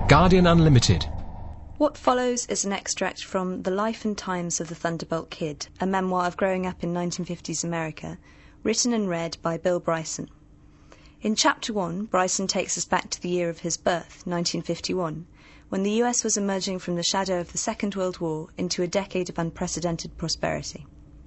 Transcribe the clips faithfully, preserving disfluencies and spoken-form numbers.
Guardian Unlimited. What follows is an extract from The Life and Times of the Thunderbolt Kid, a memoir of growing up in nineteen fifties America, written and read by Bill Bryson. In Chapter one, Bryson takes us back to the year of his birth, nineteen fifty-one, when the U S was emerging from the shadow of the Second World War into a decade of unprecedented prosperity.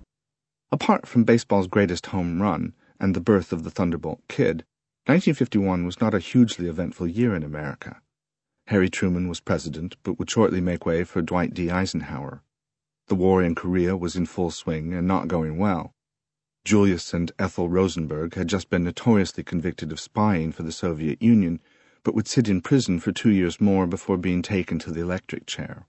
Apart from baseball's greatest home run and the birth of the Thunderbolt Kid, nineteen fifty-one was not a hugely eventful year in America. Harry Truman was president, but would shortly make way for Dwight D. Eisenhower. The war in Korea was in full swing and not going well. Julius and Ethel Rosenberg had just been notoriously convicted of spying for the Soviet Union, but would sit in prison for two years more before being taken to the electric chair.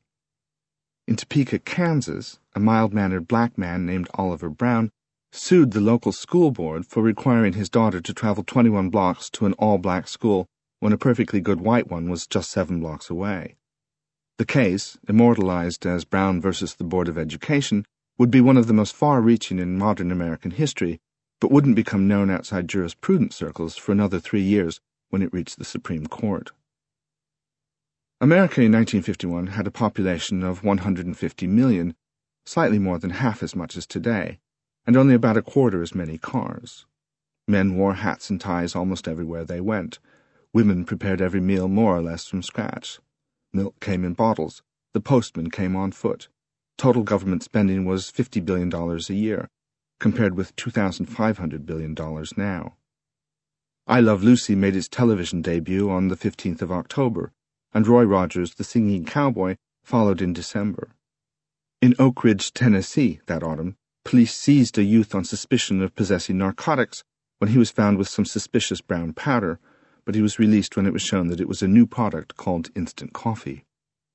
In Topeka, Kansas, a mild-mannered black man named Oliver Brown sued the local school board for requiring his daughter to travel twenty-one blocks to an all-black school when a perfectly good white one was just seven blocks away. The case, immortalized as Brown versus the Board of Education, would be one of the most far-reaching in modern American history, but wouldn't become known outside jurisprudence circles for another three years when it reached the Supreme Court. America in nineteen fifty-one had a population of one hundred fifty million, slightly more than half as much as today, and only about a quarter as many cars. Men wore hats and ties almost everywhere they went. Women prepared every meal more or less from scratch. Milk came in bottles. The postman came on foot. Total government spending was fifty billion dollars a year, compared with two thousand five hundred billion dollars now. I Love Lucy made its television debut on the fifteenth of October, and Roy Rogers, the Singing Cowboy, followed in December. In Oak Ridge, Tennessee, that autumn, police seized a youth on suspicion of possessing narcotics when he was found with some suspicious brown powder, but he was released when it was shown that it was a new product called instant coffee.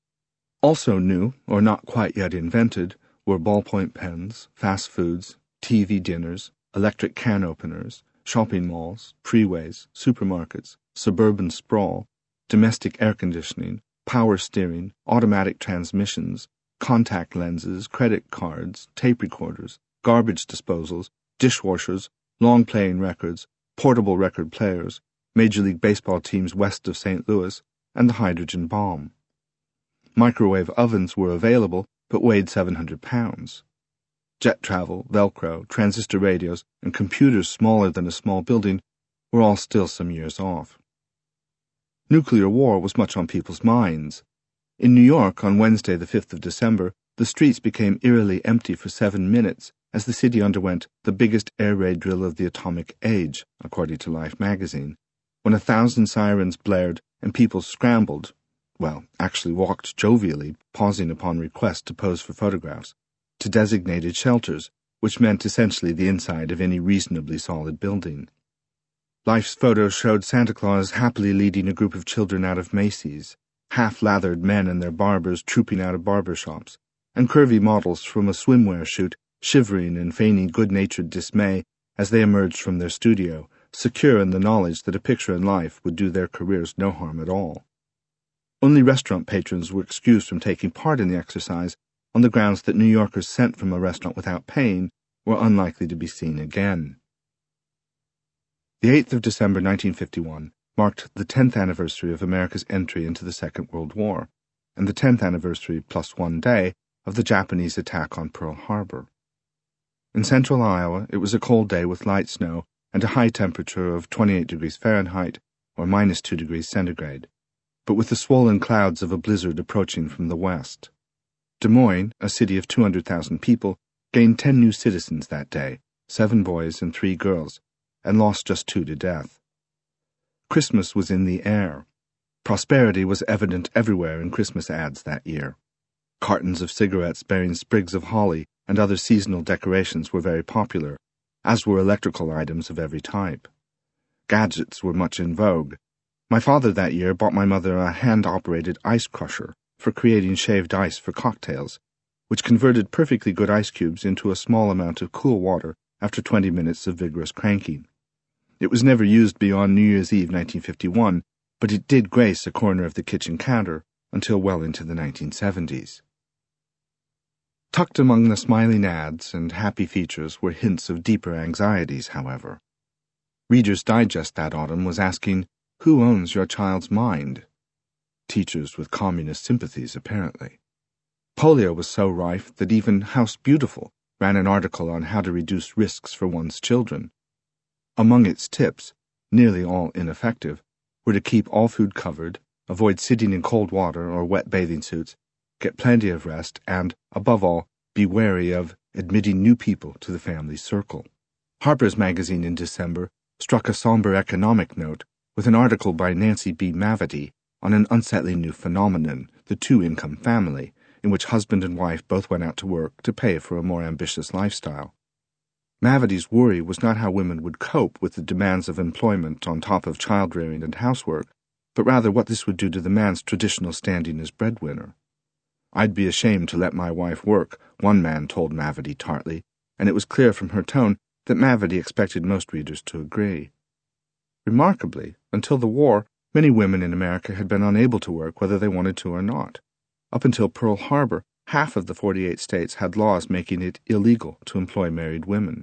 Also new, or not quite yet invented, were ballpoint pens, fast foods, T V dinners, electric can openers, shopping malls, freeways, supermarkets, suburban sprawl, domestic air conditioning, power steering, automatic transmissions, contact lenses, credit cards, tape recorders, garbage disposals, dishwashers, long-playing records, portable record players, Major League Baseball teams west of Saint Louis, and the hydrogen bomb. Microwave ovens were available, but weighed seven hundred pounds. Jet travel, Velcro, transistor radios, and computers smaller than a small building were all still some years off. Nuclear war was much on people's minds. In New York, on Wednesday the fifth of December, the streets became eerily empty for seven minutes as the city underwent the biggest air raid drill of the atomic age, according to Life magazine, when a thousand sirens blared and people scrambled, well, actually walked jovially, pausing upon request to pose for photographs, to designated shelters, which meant essentially the inside of any reasonably solid building. Life's photos showed Santa Claus happily leading a group of children out of Macy's, half-lathered men and their barbers trooping out of barber shops, and curvy models from a swimwear shoot shivering and feigning good-natured dismay as they emerged from their studio, secure in the knowledge that a picture in Life would do their careers no harm at all. Only restaurant patrons were excused from taking part in the exercise on the grounds that New Yorkers sent from a restaurant without paying were unlikely to be seen again. The eighth of December nineteen fifty-one marked the tenth anniversary of America's entry into the Second World War, and the tenth anniversary plus one day of the Japanese attack on Pearl Harbor. In central Iowa, it was a cold day with light snow and a high temperature of twenty-eight degrees Fahrenheit, or minus two degrees centigrade, but with the swollen clouds of a blizzard approaching from the west. Des Moines, a city of two hundred thousand people, gained ten new citizens that day, seven boys and three girls, and lost just two to death. Christmas was in the air. Prosperity was evident everywhere in Christmas ads that year. Cartons of cigarettes bearing sprigs of holly and other seasonal decorations were very popular, as were electrical items of every type. Gadgets were much in vogue. My father that year bought my mother a hand-operated ice crusher for creating shaved ice for cocktails, which converted perfectly good ice cubes into a small amount of cool water after twenty minutes of vigorous cranking. It was never used beyond New Year's Eve nineteen fifty-one, but it did grace a corner of the kitchen counter until well into the nineteen seventies. Tucked among the smiling ads and happy features were hints of deeper anxieties, however. Reader's Digest that autumn was asking, "Who owns your child's mind?" teachers with communist sympathies, apparently. Polio was so rife that even House Beautiful ran an article on how to reduce risks for one's children. Among its tips, nearly all ineffective, were to keep all food covered, avoid sitting in cold water or wet bathing suits, get plenty of rest, and, above all, be wary of admitting new people to the family circle. Harper's Magazine in December struck a somber economic note with an article by Nancy B. Mavety on an unsettling new phenomenon, the two-income family, in which husband and wife both went out to work to pay for a more ambitious lifestyle. Mavety's worry was not how women would cope with the demands of employment on top of child-rearing and housework, but rather what this would do to the man's traditional standing as breadwinner. "I'd be ashamed to let my wife work," one man told Mavety tartly, and it was clear from her tone that Mavety expected most readers to agree. Remarkably, until the war, many women in America had been unable to work whether they wanted to or not. Up until Pearl Harbor, half of the forty-eight states had laws making it illegal to employ married women.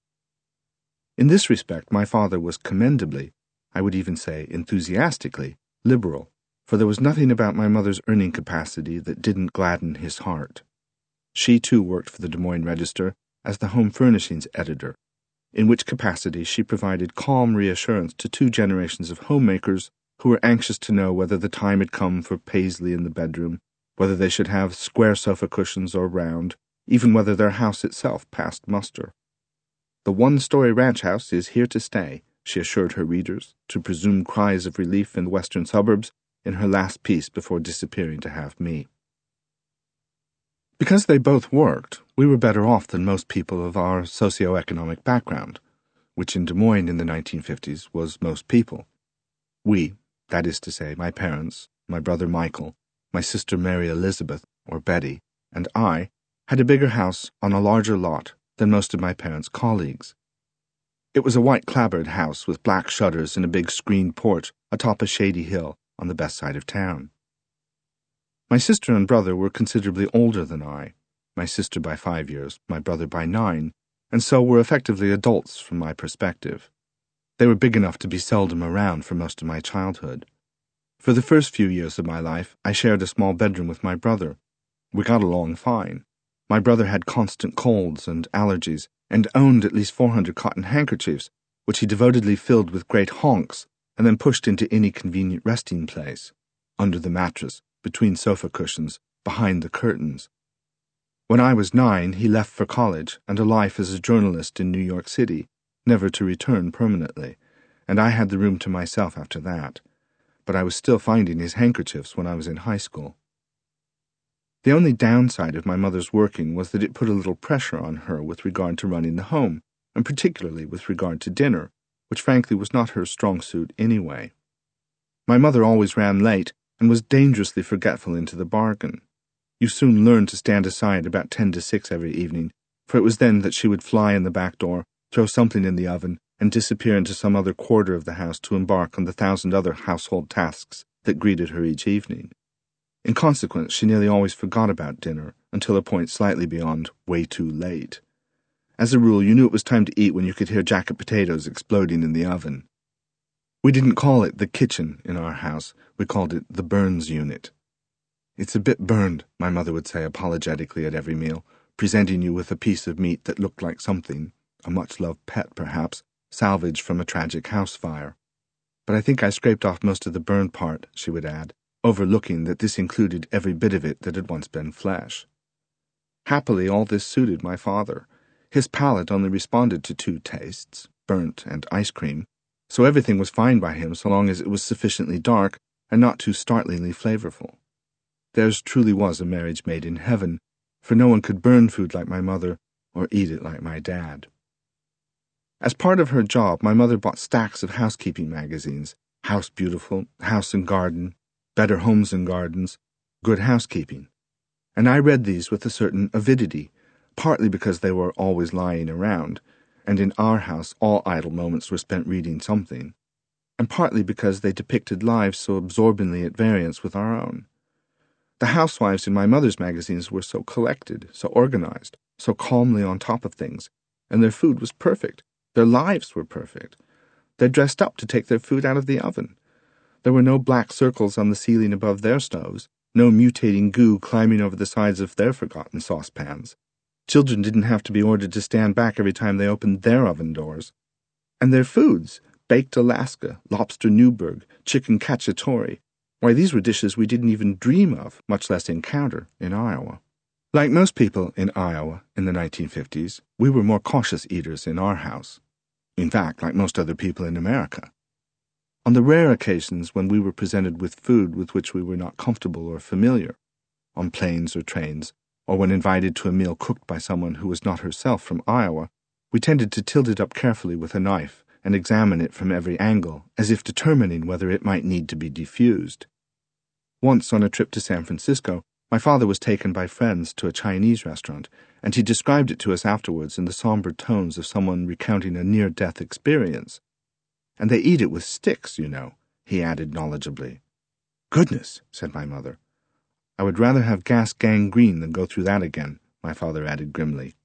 In this respect, my father was commendably, I would even say enthusiastically, liberal, for there was nothing about my mother's earning capacity that didn't gladden his heart. She, too, worked for the Des Moines Register as the home furnishings editor, in which capacity she provided calm reassurance to two generations of homemakers who were anxious to know whether the time had come for paisley in the bedroom, whether they should have square sofa cushions or round, even whether their house itself passed muster. "The one-story ranch house is here to stay," she assured her readers, to presumed cries of relief in the western suburbs, in her last piece before disappearing to have me. Because they both worked, we were better off than most people of our socio-economic background, which in Des Moines in the nineteen fifties was most people. We, that is to say, my parents, my brother Michael, my sister Mary Elizabeth, or Betty, and I, had a bigger house on a larger lot than most of my parents' colleagues. It was a white-clapboard house with black shutters and a big screened porch atop a shady hill on the best side of town. My sister and brother were considerably older than I, my sister by five years, my brother by nine, and so were effectively adults from my perspective. They were big enough to be seldom around for most of my childhood. For the first few years of my life, I shared a small bedroom with my brother. We got along fine. My brother had constant colds and allergies, and owned at least four hundred cotton handkerchiefs, which he devotedly filled with great honks, and then pushed into any convenient resting place, under the mattress, between sofa cushions, behind the curtains. When I was nine, he left for college and a life as a journalist in New York City, never to return permanently, and I had the room to myself after that. But I was still finding his handkerchiefs when I was in high school. The only downside of my mother's working was that it put a little pressure on her with regard to running the home, and particularly with regard to dinner, which frankly was not her strong suit anyway. My mother always ran late, and was dangerously forgetful into the bargain. You soon learned to stand aside about ten to six every evening, for it was then that she would fly in the back door, throw something in the oven, and disappear into some other quarter of the house to embark on the thousand other household tasks that greeted her each evening. In consequence, she nearly always forgot about dinner until a point slightly beyond way too late. As a rule, you knew it was time to eat when you could hear jacket potatoes exploding in the oven. We didn't call it the kitchen in our house. We called it the Burns unit. "It's a bit burned," my mother would say apologetically at every meal, presenting you with a piece of meat that looked like something, a much-loved pet perhaps, salvaged from a tragic house fire. "But I think I scraped off most of the burned part," she would add, overlooking that this included every bit of it that had once been flesh. Happily, all this suited my father. His palate only responded to two tastes, burnt and ice cream, so everything was fine by him so long as it was sufficiently dark and not too startlingly flavorful. Theirs truly was a marriage made in heaven, for no one could burn food like my mother or eat it like my dad. As part of her job, my mother bought stacks of housekeeping magazines, House Beautiful, House and Garden, Better Homes and Gardens, Good Housekeeping, and I read these with a certain avidity, partly because they were always lying around, and in our house all idle moments were spent reading something, and partly because they depicted lives so absorbingly at variance with our own. The housewives in my mother's magazines were so collected, so organized, so calmly on top of things, and their food was perfect. Their lives were perfect. They dressed up to take their food out of the oven. There were no black circles on the ceiling above their stoves, no mutating goo climbing over the sides of their forgotten saucepans. Children didn't have to be ordered to stand back every time they opened their oven doors. And their foods, baked Alaska, lobster Newburgh, chicken cacciatore, why, these were dishes we didn't even dream of, much less encounter, in Iowa. Like most people in Iowa in the nineteen fifties, we were more cautious eaters in our house. In fact, like most other people in America. On the rare occasions when we were presented with food with which we were not comfortable or familiar, on planes or trains, or when invited to a meal cooked by someone who was not herself from Iowa, we tended to tilt it up carefully with a knife and examine it from every angle, as if determining whether it might need to be defused. Once on a trip to San Francisco, my father was taken by friends to a Chinese restaurant, and he described it to us afterwards in the somber tones of someone recounting a near-death experience. And they eat it with sticks, you know, he added knowledgeably. Goodness, said my mother. I would rather have gas gangrene than go through that again, my father added grimly.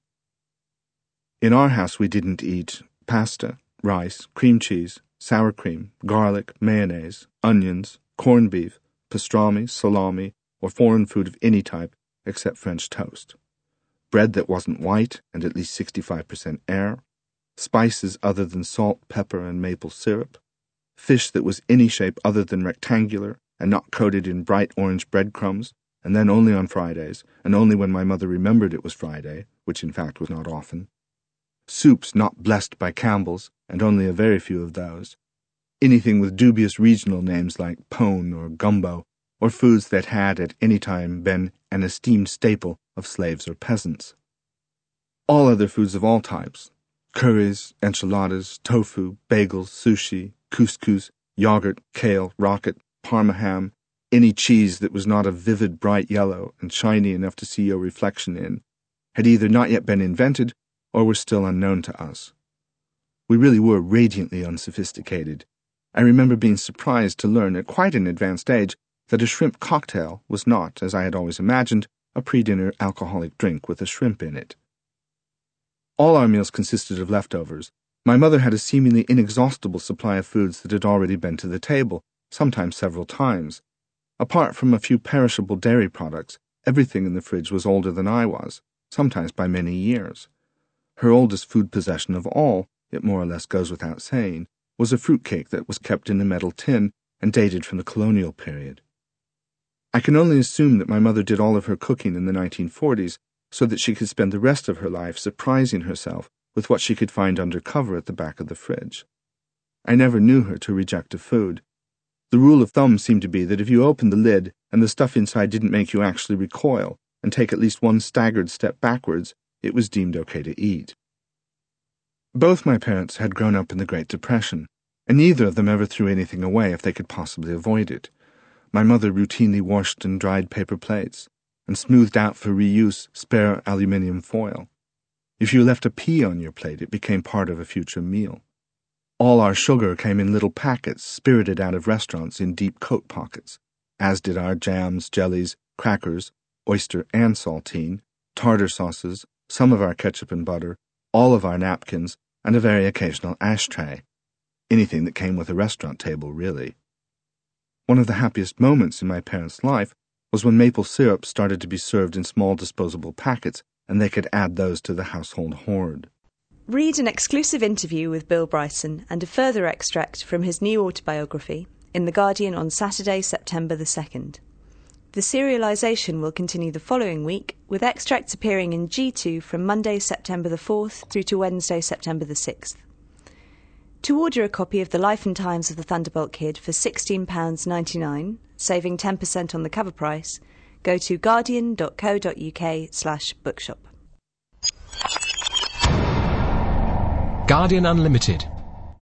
In our house we didn't eat pasta, rice, cream cheese, sour cream, garlic, mayonnaise, onions, corned beef, pastrami, salami, or foreign food of any type except French toast. Bread that wasn't white and at least sixty-five percent air, spices other than salt, pepper, and maple syrup, fish that was any shape other than rectangular and not coated in bright orange breadcrumbs, and then only on Fridays, and only when my mother remembered it was Friday, which in fact was not often. Soups not blessed by Campbell's, and only a very few of those. Anything with dubious regional names like pone or gumbo, or foods that had at any time been an esteemed staple of slaves or peasants. All other foods of all types, curries, enchiladas, tofu, bagels, sushi, couscous, yogurt, kale, rocket, parma ham, any cheese that was not a vivid bright yellow and shiny enough to see your reflection in, had either not yet been invented or were still unknown to us. We really were radiantly unsophisticated. I remember being surprised to learn at quite an advanced age that a shrimp cocktail was not, as I had always imagined, a pre-dinner alcoholic drink with a shrimp in it. All our meals consisted of leftovers. My mother had a seemingly inexhaustible supply of foods that had already been to the table, sometimes several times. Apart from a few perishable dairy products, everything in the fridge was older than I was, sometimes by many years. Her oldest food possession of all, it more or less goes without saying, was a fruitcake that was kept in a metal tin and dated from the colonial period. I can only assume that my mother did all of her cooking in the nineteen forties so that she could spend the rest of her life surprising herself with what she could find under cover at the back of the fridge. I never knew her to reject a food. The rule of thumb seemed to be that if you opened the lid and the stuff inside didn't make you actually recoil and take at least one staggered step backwards, it was deemed okay to eat. Both my parents had grown up in the Great Depression, and neither of them ever threw anything away if they could possibly avoid it. My mother routinely washed and dried paper plates, and smoothed out for reuse spare aluminium foil. If you left a pea on your plate, it became part of a future meal. All our sugar came in little packets spirited out of restaurants in deep coat pockets, as did our jams, jellies, crackers, oyster and saltine, tartar sauces, some of our ketchup and butter, all of our napkins, and a very occasional ashtray. Anything that came with a restaurant table, really. One of the happiest moments in my parents' life was when maple syrup started to be served in small disposable packets, and they could add those to the household hoard. Read an exclusive interview with Bill Bryson and a further extract from his new autobiography in The Guardian on Saturday, September the second. The serialisation will continue the following week, with extracts appearing in G two from Monday, September the fourth through to Wednesday, September the sixth. To order a copy of The Life and Times of the Thunderbolt Kid for sixteen pounds ninety-nine, saving ten percent on the cover price, go to guardian dot co dot uk slash bookshop. Guardian Unlimited,